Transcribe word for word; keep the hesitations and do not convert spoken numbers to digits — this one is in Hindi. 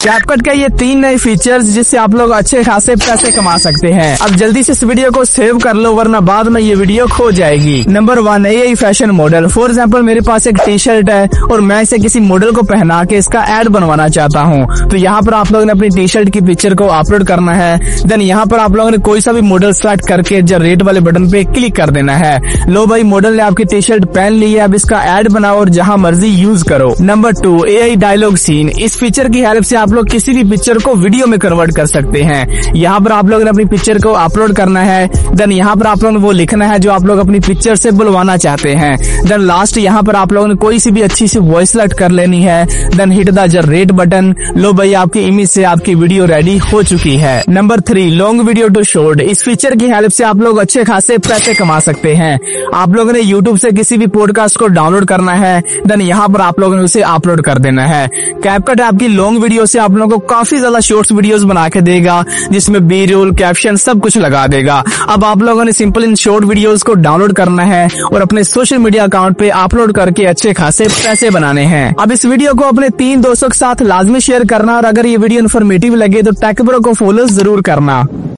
कैपकट के ये तीन नए फीचर्स जिससे आप लोग अच्छे खासे पैसे कमा सकते हैं। अब जल्दी से इस वीडियो को सेव कर लो वरना बाद में ये वीडियो खो जाएगी। Number one, AI fashion model. For example मेरे पास एक टी शर्ट है और मैं इसे किसी मॉडल को पहना के इसका एड बनवाना चाहता हूँ, तो यहाँ पर आप लोगों ने अपनी टी शर्ट की पिक्चर को अपलोड करना है। देन यहाँ पर आप लोगों ने कोई सा भी मॉडल सेलेक्ट करके जनरेट वाले बटन पे क्लिक कर देना है। लो भाई, मॉडल ने आपकी टी शर्ट पहन ली है, अब इसका एड बनाओ और जहाँ मर्जी यूज करो। Number two, AI dialogue scene. इस फीचर की हेल्प से आप लोग किसी भी पिक्चर को वीडियो में कन्वर्ट कर सकते हैं। यहाँ पर आप लोगों ने अपनी पिक्चर को अपलोड करना है। देन यहाँ पर आप लोगों ने वो लिखना है जो आप लोग अपनी पिक्चर से बुलवाना चाहते हैं। देन लास्ट यहाँ पर आप लोगों ने कोई सी भी अच्छी सी वॉइस सेलेक्ट कर लेनी है। Then hit the generate button. लो भाई, आपकी इमेज से आपकी वीडियो रेडी हो चुकी है। Number three, long video to short. इस फीचर की हेल्प से आप लोग अच्छे खासे पैसे कमा सकते हैं। आप लोगों ने यूट्यूब से किसी भी पॉडकास्ट को डाउनलोड करना है। देन यहाँ पर आप लोगों ने उसे अपलोड कर देना है। कैपकट आपकी लॉन्ग वीडियो से आप लोगों को काफी ज्यादा शॉर्ट्स वीडियोस बना के देगा, जिसमें बी रोल, कैप्शन सब कुछ लगा देगा। अब आप लोगों ने सिंपल इन शॉर्ट वीडियोस को डाउनलोड करना है और अपने सोशल मीडिया अकाउंट पे अपलोड करके अच्छे खासे पैसे बनाने हैं। अब इस वीडियो को अपने तीन दोस्तों के साथ लाजमी शेयर करना और अगर ये वीडियो इन्फॉर्मेटिव लगे तो टेक ब्रो को फॉलो जरूर करना।